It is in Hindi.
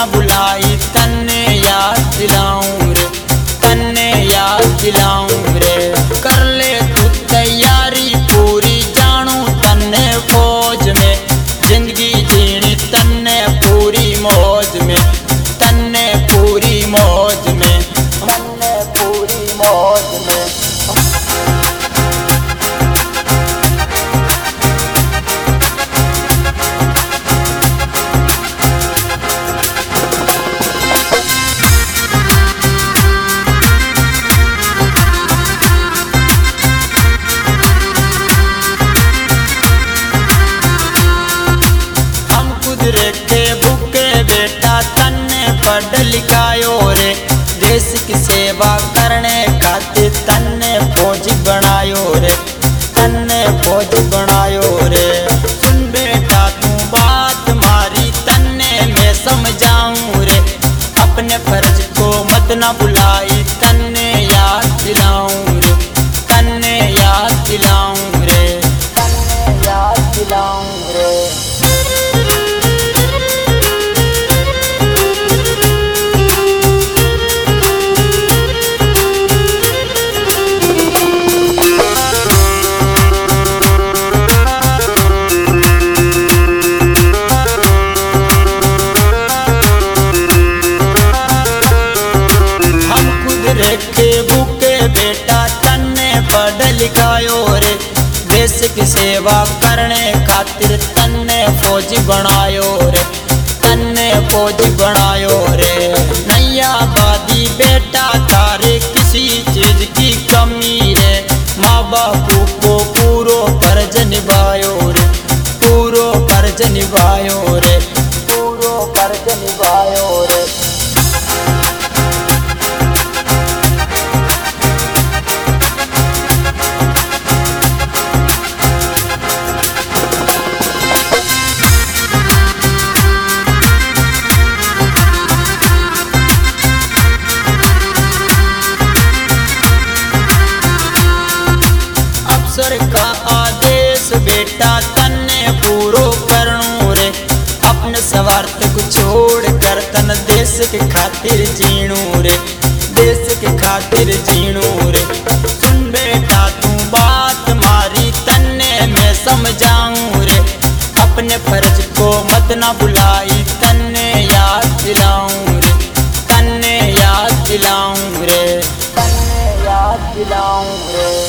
बुलाई तन्ने याद दिलाऊं रे, तन्ने याद दिलाऊं रे। कर ले तू तैयारी पूरी, जानू तन्ने फौज में, जिंदगी जीनी तन्ने पूरी मौज में, तन्ने पूरी मौज में, तन्ने पूरी मौज में। के बुके बेटा तन्ने पढ़ लिखायो रे, देश की सेवा करने खातिर तन्ने फौज बनायो रे, तन्ने फौज बनायो रे। सुन बेटा तू बात मारी तन्ने मैं समझाऊं रे, अपने फर्ज को मत ना बुलाई तन्ने याद दिलाऊं रे, तन्ने याद दिलाऊं रे, तन्ने याद दिलाऊं रे। के बुके बेटा तन्ने पढ़ लिखायो रे, देश की सेवा करने खातिर तन्ने फौज बनायो रे, तन्ने फौज बनायो रे। नैया बादी बेटा तारे किसी चीज की कमी रे, माँ बापू को पूरो फर्ज निभायो रे, पूरो फर्ज निभायो रे, पूरो फर्ज निभायो रे। अफसर का आदेश बेटा तन्ने पूरो करनू रे, अपने स्वार्थ को छोड़ कर तन देश के खातिर जीणू रे, देश के खातिर जीणू रे। सुन बेटा तू बात मारी तन्ने मैं समझाऊं रे, अपने फर्ज को मत ना बुलाई तन्ने याद दिलाऊं रे, तन्ने याद दिलाऊं रे, तन्ने याद दिलाऊं रे।